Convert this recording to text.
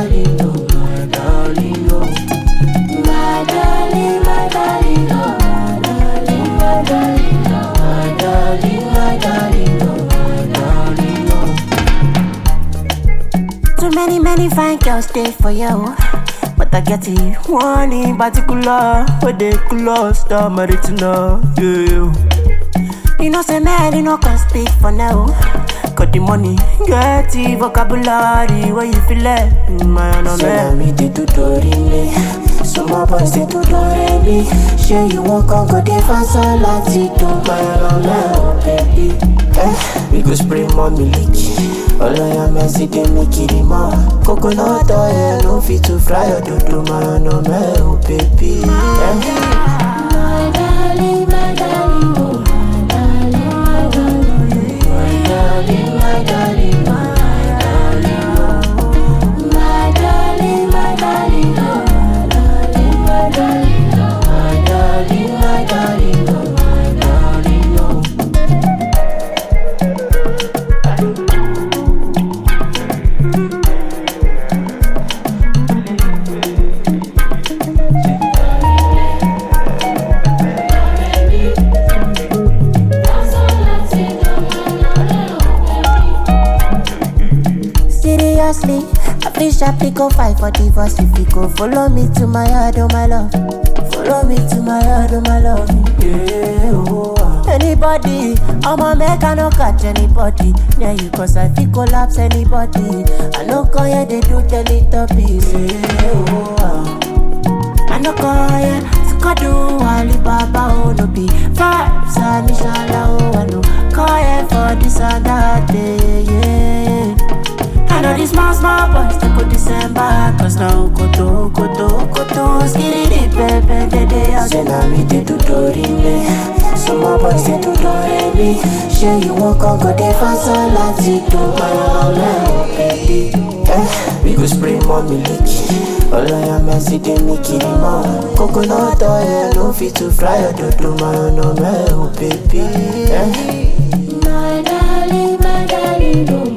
darling, oh, my darling, oh. My darling, my darling, oh, my darling, my darling, oh, my darling, my darling, oh, my darling, oh. Too many fine girls stay for you, but I get it one in particular, where they close the married to know, yeah. You know, say man, you know, can speak for now. Got the money, get the vocabulary, where you feel it, my own man. Me they do me, some more boys they do me. Sure you won't come go they fast all like it, my own man, baby. We go spray more milk. All I am is they make it more. Coconut oil, no fit to fry or do my own man, oh baby. My darling, my darling, oh. Seriously, I feel sharply go fight for divorce if you go follow me to my yard, oh my love. Follow me to my yard, oh my love. Yeah, oh. Anybody, I'ma make I no catch anybody. Yeah, you cause I feel collapse anybody. I no call ya, they do Teletubbies. Yeah, oh. I no call ya, Skadu, Alibaba, oh no be vibes, and inshallah, oh I no call ya for this and that day, yeah. I know these small boys they go December, cause now koto, skitty pepe, they are say now me they do me. Some more boys they do me. Sure you won't come go they fast all like it, my own baby. We go spray more milk. All I am is they make it more. Coconut oil, no fit to fry or do my own man, oh baby. My darling, oh.